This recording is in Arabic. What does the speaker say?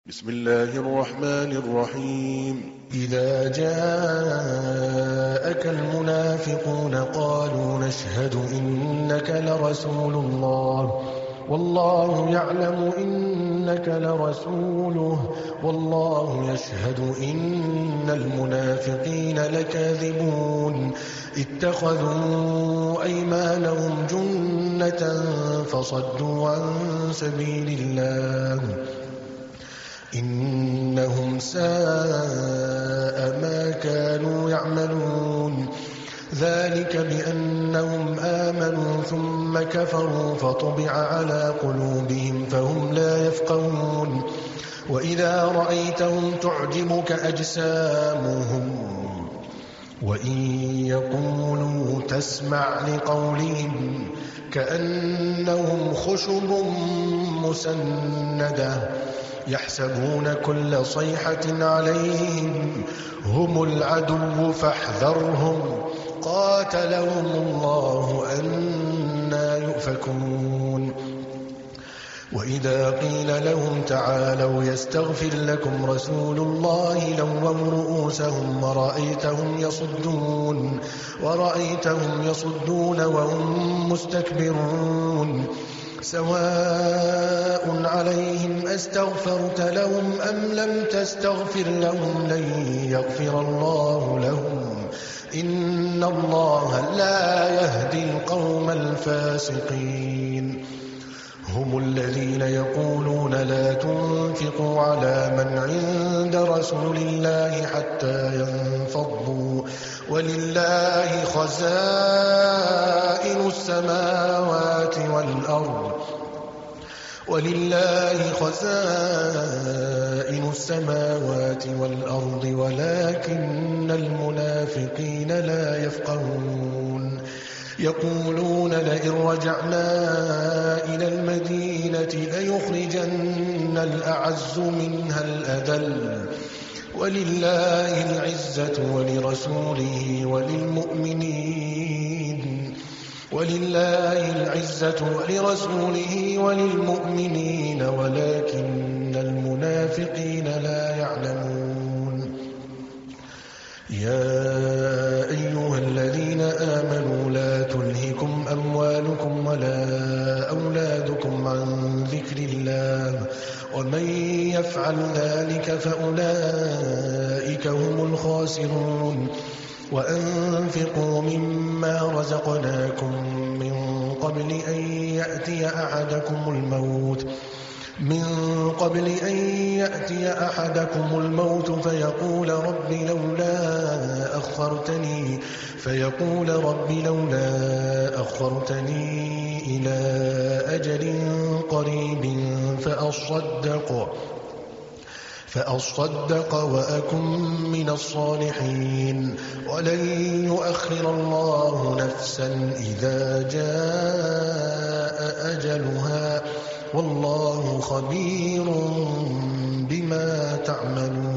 بسم الله الرحمن الرحيم. إذا جاءك المنافقون قالوا نشهد إنك لرسول الله والله يعلم إنك لرسوله والله يشهد إن المنافقين لكاذبون اتخذوا أيمانهم جنة فصدوا عن سبيل الله إنهم ساء ما كانوا يعملون ذلك بأنهم آمنوا ثم كفروا فطبع على قلوبهم فهم لا يفقهون وإذا رأيتهم تعجبك أجسامهم وإن يقولوا تسمع لقولهم كأنهم خشب مسندة يحسبون كل صيحة عليهم هم العدو فاحذرهم قاتلهم الله أنى يؤفكون وإذا قيل لهم تعالوا يستغفر لكم رسول الله لووا رؤوسهم ورأيتهم يصدون وهم مستكبرون سواء عليهم أستغفرت لهم أم لم تستغفر لهم لن يغفر الله لهم إن الله لا يهدي القوم الفاسقين هم الذين يقولون لا تنفقوا على من عند رسول الله حتى ينفضوا ولله خزائن السماوات والأرض ولكن المنافقين لا يفقهون يقولون لئن رجعنا إلى المدينة ليخرجن الأعز منها الأذل ولله العزة ولرسوله وللمؤمنين ولكن المنافقين لا يعلمون يا أيها الذين آمنوا لا تلهكم أموالكم ولا أولادكم عن ذكر الله ومن يفعل ذلك فأولئك هم الخاسرون وأنفقوا مما رزقناكم من قبل أن يأتي أحدكم الموت فيقول رب لولا أخرتني إلى أجل قريب فأصدق وأكن من الصالحين ولن يؤخر الله نفسا إذا جاء أجلها والله خبير بما تعملون